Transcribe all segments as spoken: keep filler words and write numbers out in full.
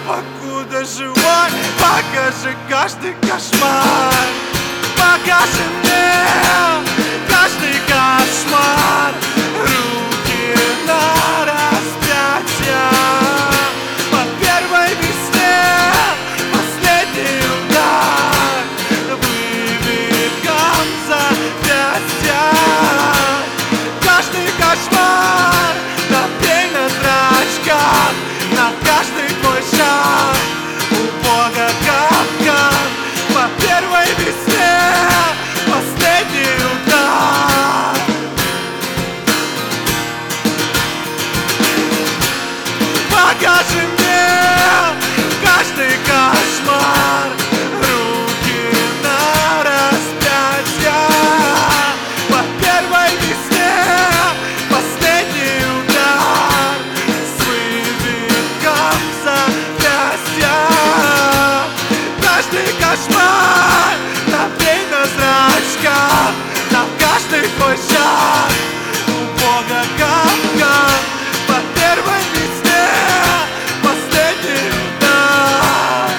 покуда живой, покажи каждый кошмар. Покажи мне каждый кошмар. Руки на распятие. По первой весне последний удар. Выбегам запястья. Каждый кошмар напей на зрачках. На каждый твой шаг у Бога капкан. По первой весне последний удар. Покажи мне каждый кошмар. Руки на распятье. По первой весне последний удар. С вывихом запястья. Каждый кошмар напей на зрачках. На каждый твой шаг у Бога капкан. По первой весне последний удар.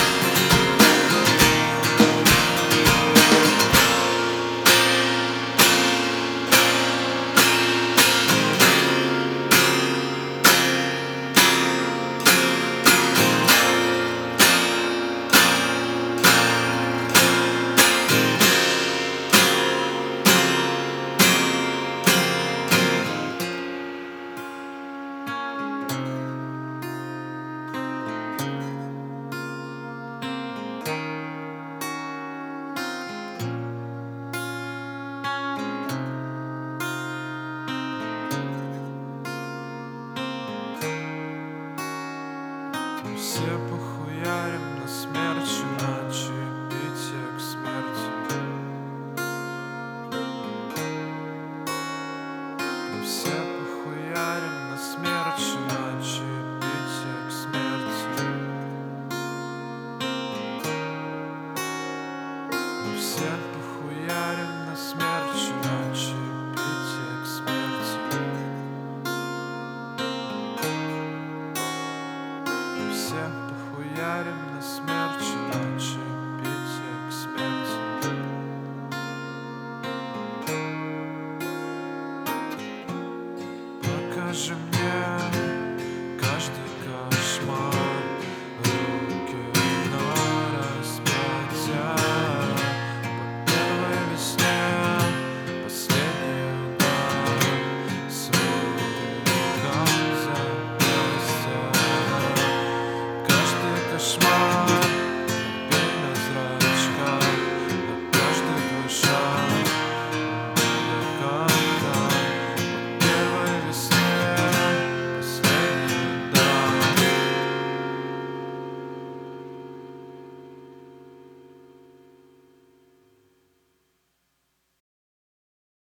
Все похуярим на смерть, иначе бить к смерти. Все похуярим на смерть, иначе бить к смерти. Все похуярим на смерть.